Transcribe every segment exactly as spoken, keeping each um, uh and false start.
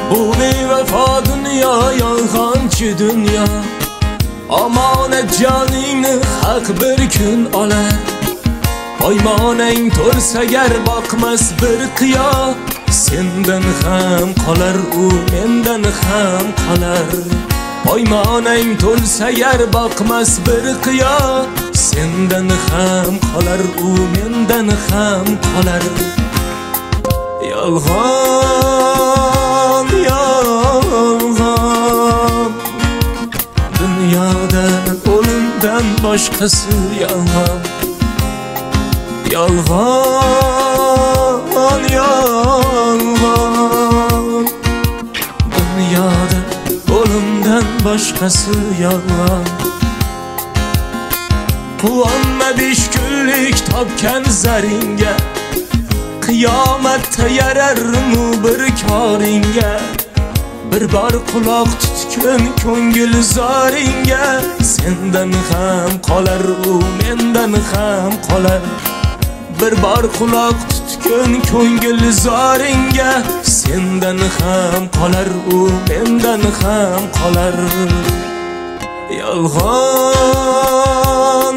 Bu bevafo dunyo, yolg'onchi dunyo. Omonat joningni haq bir kun olar. Oymonang to'lsa gar boqmas bir qiyo. Sendan ham qolar u, mendan ham qolar. Oymonang to'lsa gar boqmas bir qiyo. Sendan ham qolar u, mendan ham qolar. Yolg'on, yolg'on, dunyoda o'limdan boshqasi yolg'on. Yolg'on, yolg'on, dunyoda o'limdan boshqasi yolg'on. Quvonma besh kunlik topgan zaringga, qiyomatda yararmu bir koringga. Bir bor quloq tutgan ko'ngil zoringga. Sendan ham qolar u, mendan ham qolar. Bir bor quloq tutgan ko'ngil zoringga. Sendan ham qolar u, mendan ham qolar. Yolg'on,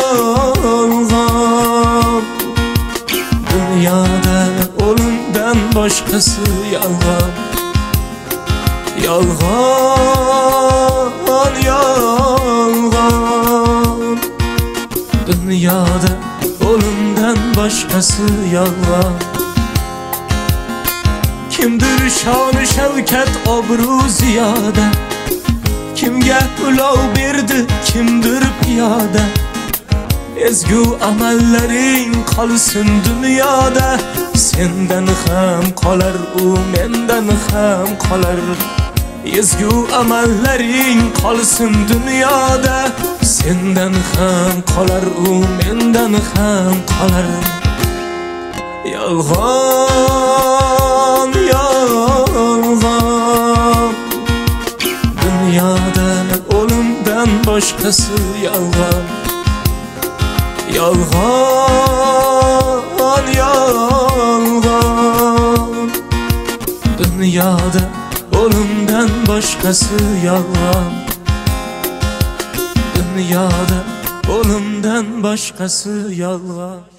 yolg'on, dunyoda o'limdan boshqasi yolg'on. Yolg'on, yolg'on, dunyoda o'limdan boshqasi yolg'on. Kimdir shon-u shavkat, obro' ziyoda. Kimga ulov berdi, kimdir piyoda. Ezgu amallaring qolsin dunyoda. Sendan ham qolar u, mendan ham qolar. Ezgu amallaring qolsin dunyoda. Sendan ham qolar u, mendan ham qolar. Yolg'on, yolg'on, dunyoda o'limdan boshqasi yolg'on. Yolg'on, yolg'on, dunyoda o'limdan boshqasi yolg'on. Dunyoda o'limdan boshqasi yolg'on.